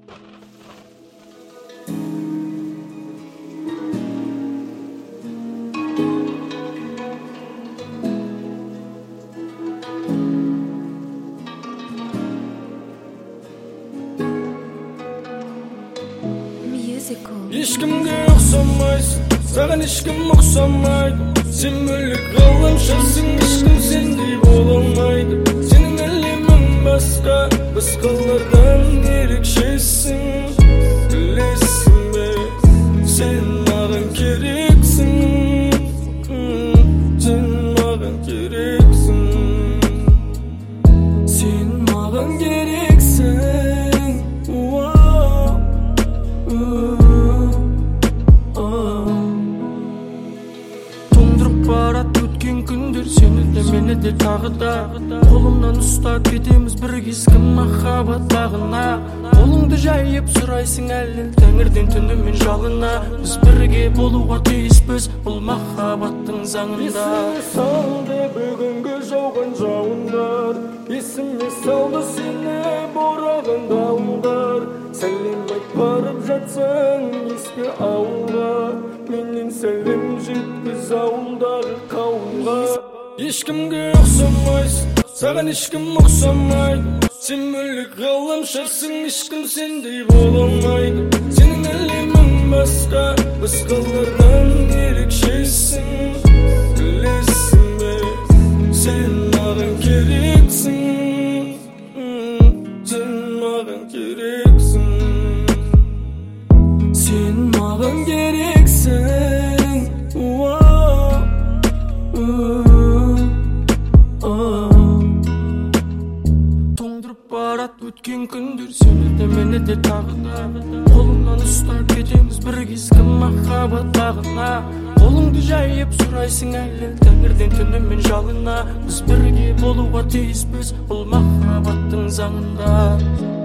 Ешкімге ұқсамайсың, саған ешкім ұқсамайды. Сен бөлек ғаламшасың, ешкім сендей бола алмайды. Сенің әлемің басқа, басқалардан ерекшесің. Білесің бе, сен маған керексің. Сен маған керексің. Сен маған керексің. Барат өткен күндер, сені де мені де тағы да қолымнан ұстап кетеміз бір кескі махаббат бағына. Қолыңды жайып сұрайсың әлі тәңірден түнімен жалына. Біз бірге болуға тиіспіз бұл махаббаттың заңында. Есіме салды бүгінгі жауған жауындар, есіме салды сені бораған дауылдар. Сәлем айт барып жатсаң ескі ауылға, менен сәлем жеткіз ауылдағы қауымға. Ешкімге ұқсамайсың, саған ешкім ұқсамайды. Сен бөлек ғаламшарсың, ешкім сендей бола алмайды. Сенің әлемің басқа, басқалардан ерекшесің. Білесің бе, сен маған керексің. Сен маған керексің. Сен маған керексің. Тоңдырып барат өткен күндер, сені де мені де тағы да қолымнан ұстап кетеміз бір кескі махаббат бағына. Қолыңды жайып сұрайсың әлі тәңірден түнімен жалына. Біз бірге болуға тиіспіз бұл махаббаттың заңында.